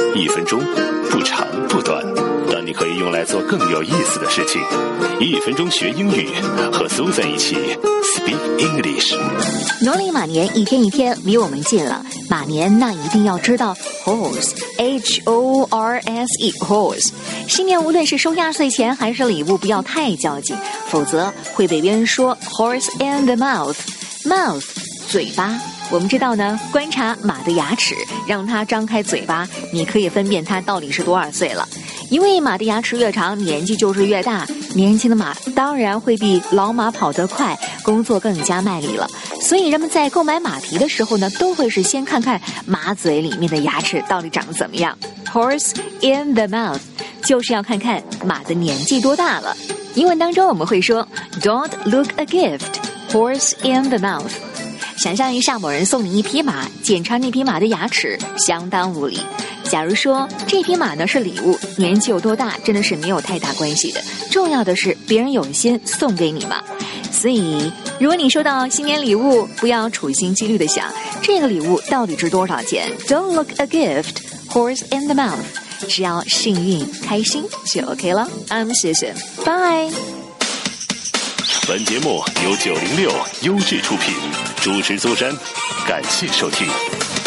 1分钟不长不短，但你可以用来做更有意思的事情。1分钟学英语，和 Susan 一起 Speak English。 农历马年一天一天离我们近了，马年那一定要知道 horse H-O-R-S-E horse。新年无论是收压岁钱还是礼物，不要太较劲，否则会被别人说 horse in the mouth 嘴巴。我们知道呢，观察马的牙齿，让它张开嘴巴，你可以分辨它到底是多少岁了。因为马的牙齿越长，年纪就是越大，年轻的马当然会比老马跑得快，工作更加卖力了。所以人们在购买马蹄的时候呢，都会是先看看马嘴里面的牙齿到底长得怎么样。Horse in the mouth 就是要看看马的年纪多大了。英文当中我们会说 Don't look a gift, horse in the mouth。想象一下，某人送你一匹马，检查那匹马的牙齿，相当无理。假如说这匹马呢是礼物，年纪有多大真的是没有太大关系的，重要的是别人有心送给你嘛。所以如果你收到新年礼物，不要处心积虑的想这个礼物到底值多少钱。 Don't look a gift, horse in the mouth， 只要幸运开心就 OK 了。 I'm Susan， Bye。 本节目由906优质出品，主持苏珊，感谢收听。